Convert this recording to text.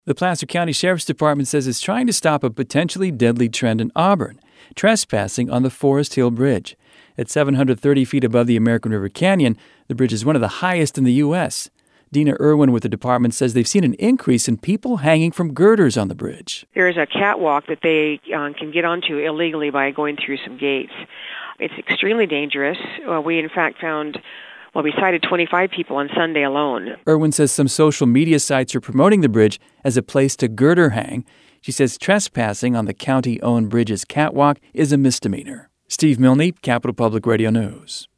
The Placer County Sheriff's Department says it's trying to stop a potentially deadly trend in Auburn, trespassing on the Forest Hill Bridge. At 730 feet above the American River Canyon, the bridge is one of the highest in the U.S. Dina Irwin with the department says they've seen an increase in people hanging from girders on the bridge. There is a catwalk that they can get onto illegally by going through some gates. It's extremely dangerous. We, in fact, we cited 25 people on Sunday alone. Irwin says some social media sites are promoting the bridge as a place to girder hang. She says trespassing on the county-owned bridge's catwalk is a misdemeanor. Steve Milne, Capital Public Radio News.